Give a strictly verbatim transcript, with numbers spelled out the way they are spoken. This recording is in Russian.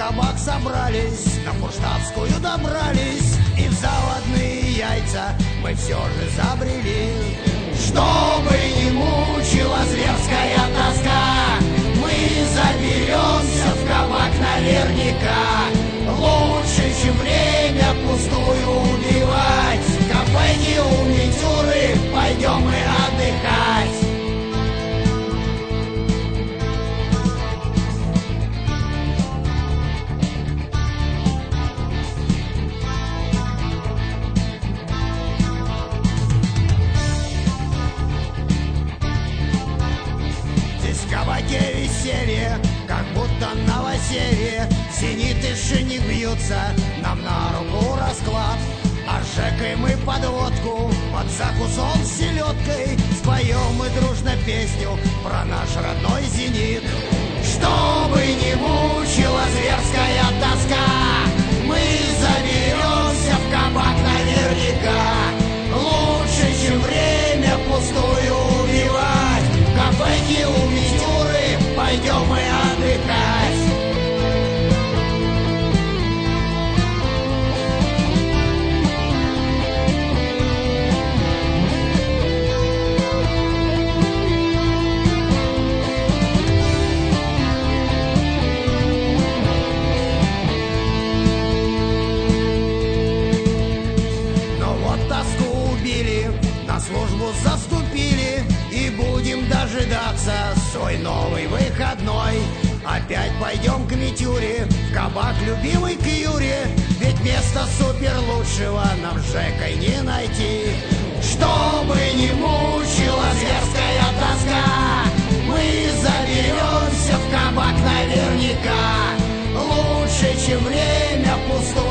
кабак собрались, на Фурштадтскую добрались, и в заводные яйца мы все же забрели. Чтобы не мучила зверская тоска, мы заберемся в кабак наверняка. Лучше, чем время пустую убивать, кафе у Митюры пойдем мы отдыхать. Веселье, как будто новоселье. Зенит и шинник бьются, нам на руку расклад. А с Жекой мы под водку, под закусон с селедкой споем мы дружно песню про наш родной Зенит. Чтобы не мучила зверская тоска, мы заберемся в кабак наверняка. Лучше, чем время пустую убивать, кафейки у Митюры пойдем мы отдыхать. Но вот тоску убили, на службу заступили, и будем дожидаться свой новый выходной. Опять пойдем к Митюре, в кабак любимый к Юре, ведь места супер лучшего нам с Жекой не найти. Чтобы не мучила зверская тоска, мы заберемся в кабак наверняка. Лучше, чем время пустое